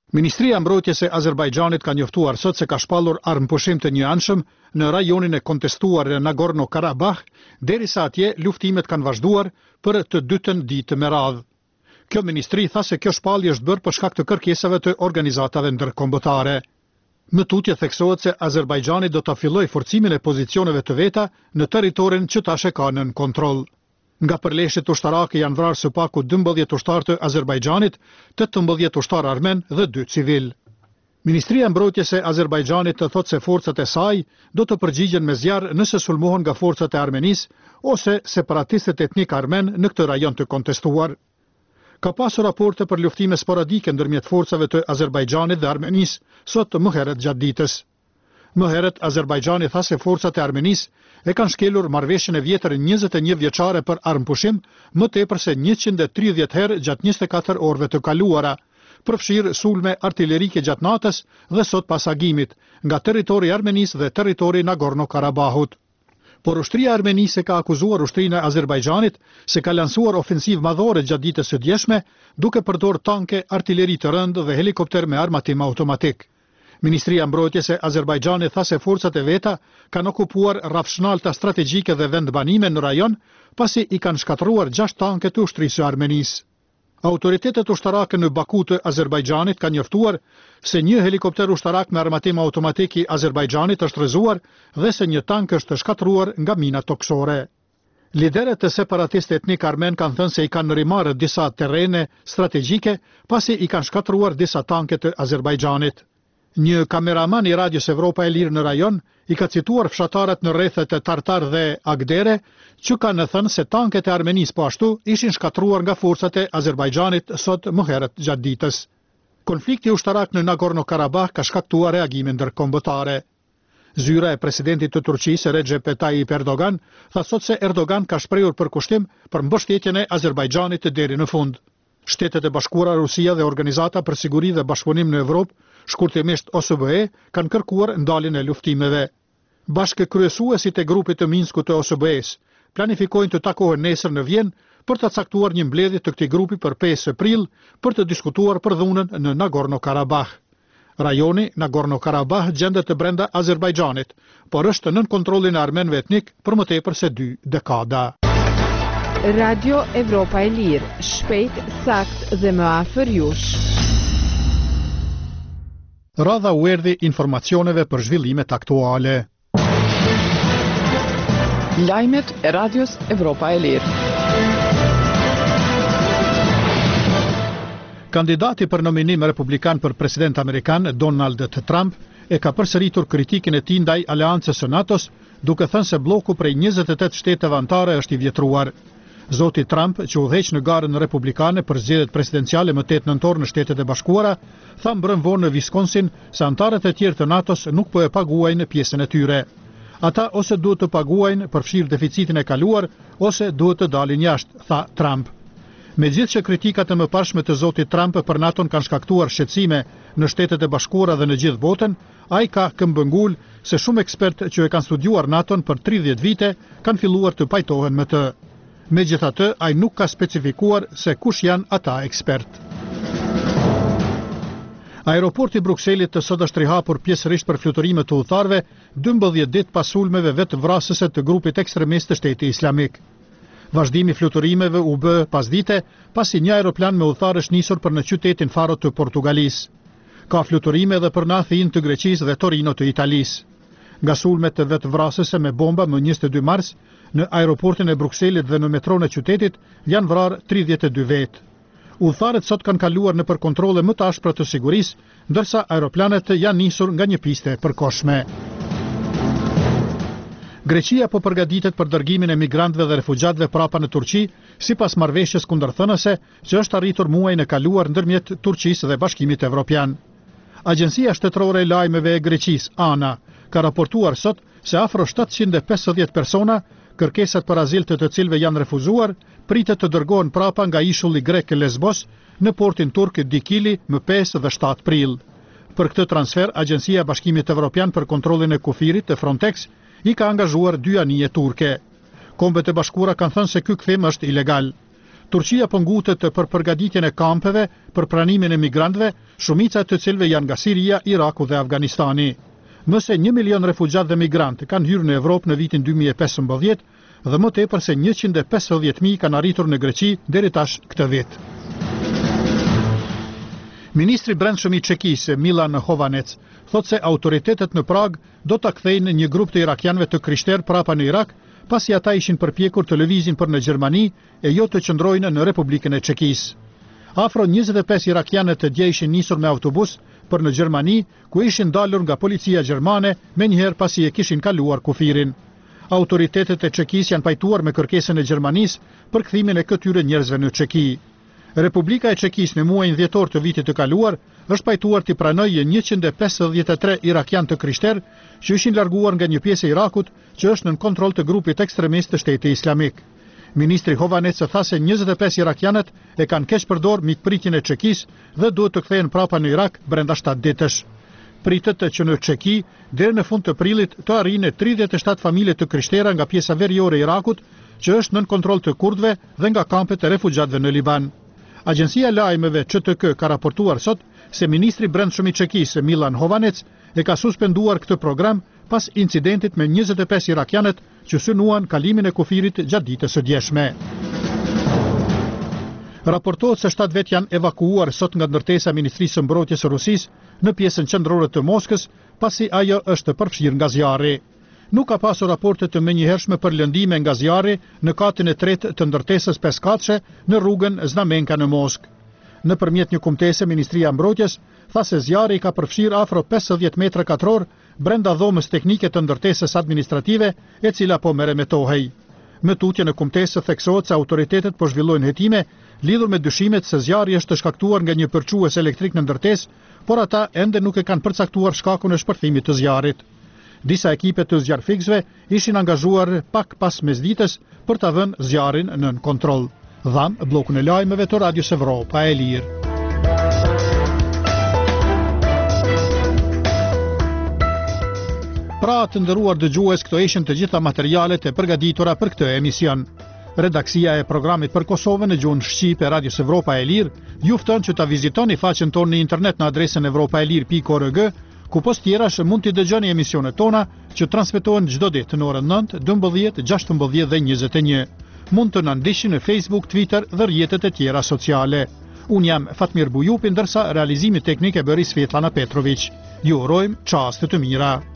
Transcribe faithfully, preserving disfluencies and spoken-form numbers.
Ministria e Mbrojtjes e Azerbajxhanit ka njoftuar sot se ka shpallur armëpushim të njëanshëm në rajonin e kontestuar në Nagorno-Karabakh, derisa atje luftimet kanë vazhduar për të dytën ditë me radhë. Kjo ministri tha se kjo shpallje është bërë për shkak të kërkesave të organizatave ndërkombëtare. Më tutje theksohet se Azerbajxhani do ta fillojë forcimin e pozicioneve të veta në territorin që tash e ka nën kontroll. Nga përleshjet ushtarake janë vrarë së paku dymbëdhjetë ushtarë të Azerbajxhanit, tetëmbëdhjetë ushtarë armen dhe dy civil. Ministria e Mbrojtjes e Azerbajxhanit të thotë se forcat e saj do të përgjigjen me zjarr nëse sulmohen nga forcat e Armenisë ose separatistët etnik armen në këtë rajon të kontestuar. Ka pasur raporte për luftime sporadike ndërmjet forcave të Azerbajxhanit dhe Armenisë sot më herët gjatë ditës. Më herët Azerbajxhani tha se forcat e Armenisë e kanë shkelur marrëveshjen e vjetër njëzet e një vjeçare për armëpushim më tepër se njëqind e tridhjetë herë gjatë njëzet e katër orëve të kaluara, përfshirë sulme artillerike gjatë natës dhe sot pas agimit nga territori i Armenisë dhe territori i Nagorno-Karabahut. Por ushtria armenise ka akuzuar ushtrinë e Azerbajxhanit se ka lansuar ofensivë madhore gjatë ditës së djeshme, duke përdorur tanke, artilleri të rëndë dhe helikopter me armatim automatik. Ministria e Mbrojtjes e Azerbajxhanit tha se forcat e veta kanë okupuar rrafshnalta strategjike dhe vendbanime në rajon, pasi i kanë shkatëruar gjashtë tanke të ushtrisë së Armenisë. Autoritetet ushtarake në Baku të Azerbajxhanit kanë njoftuar se një helikopter ushtarak me armatim automatik i Azerbajxhanit është rrëzuar dhe se një tank është shkatëruar nga mina toksore. Liderët e separatistë etnik armen kanë thënë se i kanë rimarrë disa terrene strategjike pasi i kanë shkatëruar disa tanke të Azerbajxhanit. Një kameraman i Radios Evropa e Lirë në rajon i ka cituar fshatarët në rrethet e Tartar dhe Agdere, që kanë thënë se tanket e Armenisë po ashtu ishin shkatruar nga forcat e Azerbajxhanit sot më herët gjatë ditës. Konflikti ushtarak në Nagorno-Karabakh ka shkaktuar reagime ndërkombëtare. Zyra e presidentit të Turqisë, Recep Tayyip Erdogan, tha sot se Erdogan ka shprehur përkushtim për mbështetjen e Azerbajxhanit deri në fund. Shtetet e Bashkuara, Rusia dhe Organizata për Siguri dhe Bashkëpunim në Evropë, shkurtimisht O S B E, kanë kërkuar ndaljen e luftimeve. Bashkë kryesuesit e grupit të Minskut të O S B E-s planifikojnë të takohen nesër në Vjenë për të caktuar një mbledhje të këtij grupi për pesë prill për të diskutuar për dhunën në Nagorno-Karabakh. Rajoni Nagorno-Karabakh gjendet të brenda Azerbajxhanit, por është nën kontrollin e armenëve etnik për më tepër se dy dekada. Radio Evropa e Lirë, shpejt, sakt dhe më afër jush. Radha u erdhi informacioneve për zhvillimet aktuale. Lajmet e Radios Evropa e Lirë. Kandidati për nominim republikan për president amerikan, Donald Trump, e ka përsëritur kritikin e tij ndaj aleancës së NATO-s, duke thënë se bloku prej njëzet e tetë shteteve anëtare është i vjetruar. Zoti Trump, që udhëheq në garën republikane për zgjedhjet presidenciale më tetë nëntor në Shtetet e Bashkuara, tha mbrëm vonë në Wisconsin se anëtarët e tjerë të NATO-s nuk po e paguajnë pjesën e tyre. Ata ose duhet të paguajnë përfshirë deficitin e kaluar, ose duhet të dalin jashtë, tha Trump. Megjithëse që kritikat e mëparshme të zotit Trump për NATO-n kanë shkaktuar shqetësime në Shtetet e Bashkuara dhe në gjithë botën, ai ka këmbëngul se shumë ekspertë që e kanë studiuar NATO-n për tridhjetë vite kanë filluar të pajtohen me të. Megjithatë, ai nuk ka specifikuar se kush janë ata ekspert. Aeroporti i Brukselit të sot është rihapur pjesërisht për fluturime të udhëtarëve, dymbëdhjetë ditë pas sulmeve vetë vrasëse të grupit ekstremist të Shtetit Islamik. Vazhdimi i fluturimeve u bë pasdite pasi një aeroplan me udhëtarë është nisur për në qytetin Faro të Portugalisë. Ka fluturime edhe për në Athinë të Greqisë dhe Torino të Italisë. Nga sulmet të vetë vrasëse me bomba më njëzet e dy mars, në aeroportin e Brukselit dhe në metron e qytetit janë vrarë tridhjetë e dy vetë. Udhëtarët sot kanë kaluar në për kontrole më të ashpra të sigurisë, ndërsa aeroplanet janë nisur nga një piste e përkohshme. Greqia po përgatitet për dërgimin e migrantëve dhe refugjatëve prapa në Turqi, sipas marrëveshjes kundërthënëse që është arritur muajin e kaluar ndërmjet Turqisë dhe Bashkimit Evropian. Agjencia Shtetërore e Lajmeve e Greqisë, ANA, ka raportuar sot se afro shtatëqind e pesëdhjetë persona, kërkesat për azil të të cilëve janë refuzuar, pritet të dërgohen prapa nga ishulli grek Lesbos në portin turk Dikili më pesë dhe shtatë prill. Për këtë transfer, Agjencia e Bashkimit Evropian për kontrollin e kufirit të Frontex i ka angazhuar dy anije turke. Kombet e Bashkuara kanë thënë se ky kthim është ilegal. Turqia po ngutet për përgatitjen e kampeve për pranimin e migrantëve, shumica të cilëve janë nga Siria, Iraku dhe Afganistani. Më se një milion refugjat dhe migrantë kanë hyrë në Evropë në vitin dy mijë e pesëmbëdhjetë dhe më tepër se njëqind e pesëdhjetë mijë kanë arritur në Greqi deri tash këtë vit. Ministri Brendshëm i Çekisë, Milan Hovanec, thotë se autoritetet në Prag do ta kthejnë një grup të irakianëve të krishterë prapa në Irak, pasi ata ishin përpjekur të lëvizin për në Gjermani e jo të qëndrojnë në Republikën e Çekisë. Afro njëzet e pesë irakianë të dje ishin nisur me autobus për në Gjermani, ku ishin dalur nga policia gjermane menjëherë pasi e kishin kaluar kufirin. Autoritetet e Çekisë janë pajtuar me kërkesën e Gjermanisë për kthimin e këtyre njerëzve në Çeki. Republika e Çekisë në muajin dhjetor të vitit të kaluar është pajtuar të pranojë njëqind e pesëdhjetë e tre irakianë të krishterë që ishin larguar nga një pjesë e Irakut që është nën kontroll të grupit ekstremist të Shtetit Islamik. Ministri Hovanec tha se njëzet e pesë irakianët e kanë keq përdor mikpritjen e Çekisë dhe duhet të kthehen prapa në Irak brenda shtatë ditësh. Pritet që në Çeki deri në fund të prillit të arrijnë tridhjetë e shtatë familje të krishtera nga pjesa veriore e Irakut që është nën kontroll të kurdëve dhe nga kampet e refugjatëve në Liban. Agjencia e lajmeve Ç T K ka raportuar sot se ministri Brendshëm i Çekisë, Milan Hovanec, e ka suspenduar këtë program pas incidentit me njëzet e pesë irakianët që synuan kalimin e kufirit gjatë ditës së djeshme. Raportohet se shtatë vet janë evakuuar sot nga ndërtesa e Ministrisë së Mbrojtjes së Rusisë në pjesën qendrore të Moskës, pasi ajo është përfshirë nga zjarri. Nuk ka pasur raporte të menjëhershme për lëndime nga zjarri në katin e tretë të ndërtesës pesëkatëshe në rrugën Znamenka në Moskë. Nëpërmjet një kumtese, Ministria e Mbrojtjes tha se zjarri ka përfshirë afro pesëdhjetë metra katror brenda dhomës teknike të ndërtesës administrative, e cila po merremetohej. Më tutje në kumtesë theksohet se autoritetet po zhvillojnë hetime lidhur me dyshimet se zjarri është shkaktuar nga një përçues elektrik në ndërtesë, por ata ende nuk e kanë përcaktuar shkakun e shpërthimit të zjarrit. Disa ekipe të zjarrfiksve ishin angazhuar pak pas mesditës për ta vënë zjarrin nën kontroll. Dham bllokun e lajmeve të Radios Evropa e Lirë. Pra të nderuar dëgjues, këto ishin të gjitha materialet e përgatitura për këtë emision. Redaksia e programit për Kosovën në gjuhën shqipe Radios Evropa e Lirë ju fton që ta vizitoni faqen tonë në internet në adresën evropaelir pikë org, ku post tjerash mund t'i dëgjoni emisionet tona që transmetohen çdo ditë në orën nëntë, dymbëdhjetë, gjashtëmbëdhjetë dhe njëzet e një. Mund të na ndiqni në Facebook, Twitter dhe rrjetet e tjera sociale. Unë jam Fatmir Bujupi, ndërsa realizimi teknik e bëri Svetlana Petrović. Ju urojmë çaste të mira.